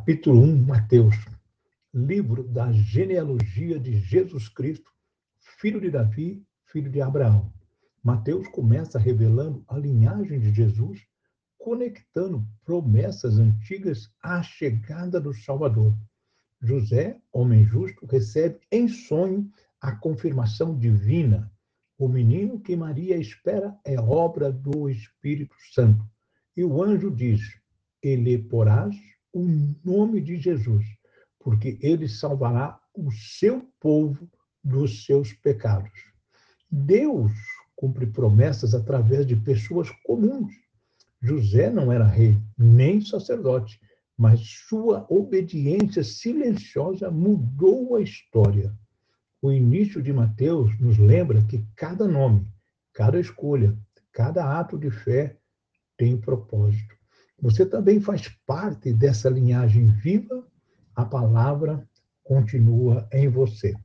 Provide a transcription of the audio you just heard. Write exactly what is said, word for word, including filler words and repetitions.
Capítulo um, Mateus, livro da genealogia de Jesus Cristo, filho de Davi, filho de Abraão. Mateus começa revelando a linhagem de Jesus, conectando promessas antigas à chegada do Salvador. José, homem justo, recebe em sonho a confirmação divina. O menino que Maria espera é obra do Espírito Santo. E o anjo diz: ele porás o nome de Jesus, porque ele salvará o seu povo dos seus pecados. Deus cumpre promessas através de pessoas comuns. José não era rei, nem sacerdote, mas sua obediência silenciosa mudou a história. O início de Mateus nos lembra que cada nome, cada escolha, cada ato de fé tem propósito. Você também faz parte dessa linhagem viva, a palavra continua em você.